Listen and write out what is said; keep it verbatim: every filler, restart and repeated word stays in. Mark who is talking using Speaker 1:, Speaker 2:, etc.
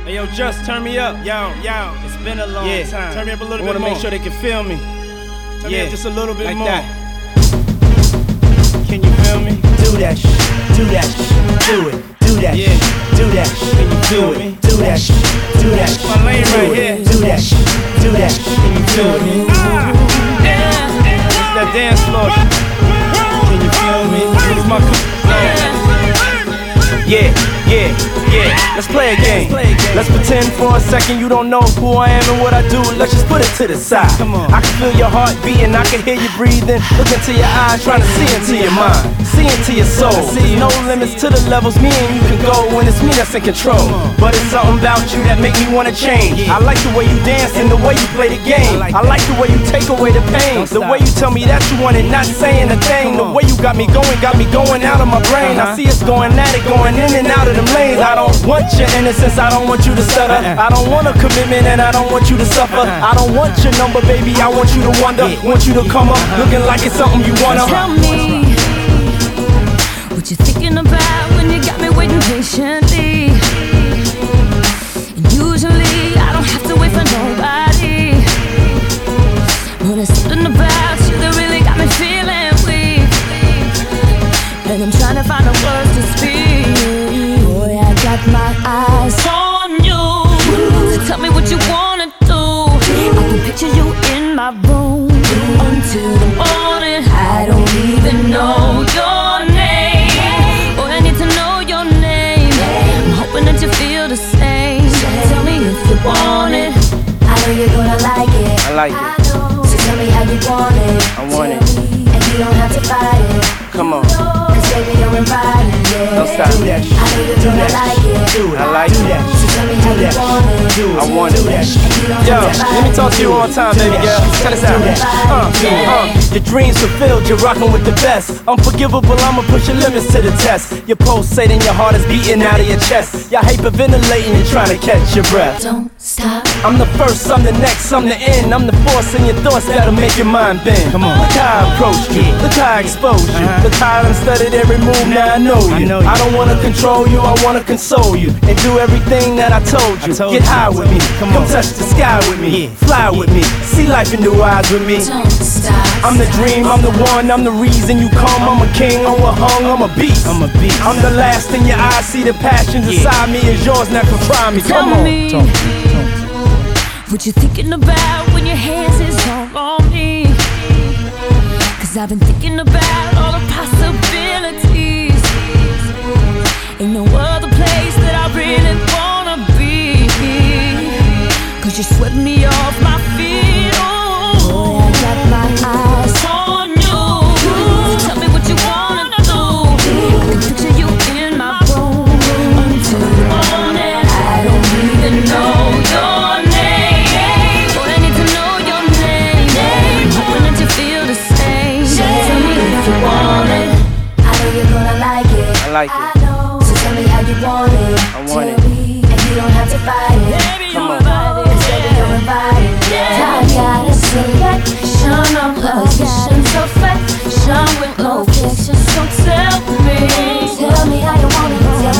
Speaker 1: Hey yo, just turn me up. Yo, yo, it's been a long yeah. time. Turn me up a little I bit more. I wanna make sure they can feel me. Turn yeah, me up just a little bit like more. That. Can you feel me?
Speaker 2: Do that shit, do that shit, do it, do that
Speaker 1: yeah.
Speaker 2: shit, do that shit. Can you feel me? Do that shit, do that shit.
Speaker 1: My lane right here.
Speaker 2: Do that shit, do that shit. Can you feel me?
Speaker 1: Ah, yeah. It's that dance floor. Can you feel me? It's my
Speaker 2: Yeah, yeah, yeah. Let's play a game. Let's pretend for a second you don't know who I am and what I do. Let's just put it to the side.
Speaker 1: Come on.
Speaker 2: I can feel your heart beating, I can hear you breathing. Look into your eyes, trying to see into your mind, see into your soul. There's no limits to the levels me and you can go when it's me that's in control. But it's something about you that make me wanna change. I like the way you dance and the way you play the game. I like the way you take away the pain, the way you tell me that you want it, not saying a thing. The way you got me going, got me going out of my brain. I see us going at it, going in and out of them lanes. I don't want your innocence, I don't want you to stutter. I don't want a commitment and I don't want you to suffer. I don't want your number, baby, I want you to wonder. Want you to come up looking like it's something you wanna.
Speaker 3: Tell me what you're thinking about when you got me waiting patiently. And usually I don't have to wait for nobody, but there's something about you that really got me feeling weak, and I'm trying to find the words to speak. Boy, I got my eyes on you. So tell me what you wanna do. I can picture you in my room until the morning. I don't even know your name. Boy, I need to know your name. I'm hoping that you feel the same. Tell me if you want it. I know you're gonna like it.
Speaker 2: I like it.
Speaker 3: So tell me how you want it.
Speaker 2: I want it.
Speaker 3: And you don't have to fight it.
Speaker 2: Come on.
Speaker 3: Baby, you're invited, yeah.
Speaker 2: Don't stop. Do that.
Speaker 3: I know you're gonna like it.
Speaker 2: Do it. I like
Speaker 3: do that. So tell me how you want it.
Speaker 2: Do it. I want it. Yo, let me talk to you one time, baby girl. Check this out. Uh, uh, your dreams fulfilled, you're rocking with the best. Unforgivable, I'ma push your limits to the test. You're pulsating, your heart is beating out of your chest. You're hyperventilating, you're trying to catch your breath.
Speaker 3: Don't stop.
Speaker 2: I'm the first, I'm the next, I'm the end. I'm the force in your thoughts that'll make your mind bend. Come on. Look how I approached you. Look how I exposed you. Look how I studied every move, now I know you. I, know you. I don't wanna control you, I wanna console you and do everything that I told you. I told Get you. high with me, come, come touch the sky with me, yeah. Fly with me, see life in new eyes with me.
Speaker 3: Don't stop.
Speaker 2: I'm the dream, I'm the one, I'm the reason you come. I'm a king, I'm a hung, I'm a beast. I'm a beast. I'm the last in your eyes, see the passions yeah. inside me is yours, now confine me.
Speaker 3: Tell
Speaker 2: Come on.
Speaker 3: me
Speaker 2: Talk, talk.
Speaker 3: what you thinking about when your hands is all on me. Cause I've been thinking about all the possibilities. Ain't no other place that I really wanna be. Cause you swept me off my feet. Oh, boy, I got my eyes on you. So tell me what you wanna do. I can picture you in my room until the morning. I don't even know your name. Boy, I need to know your name. I'm hoping that you feel the same. Tell me if you want it. I know you're gonna like it.
Speaker 2: I like it.
Speaker 3: Tell me how you want it.
Speaker 2: I want it.
Speaker 3: And you don't have to fight it. Baby,
Speaker 2: Come on.
Speaker 3: Cause baby, you're invited. Yeah. I got a selection of positions, affection with no fiction. So tell me, tell me how you want it. Tell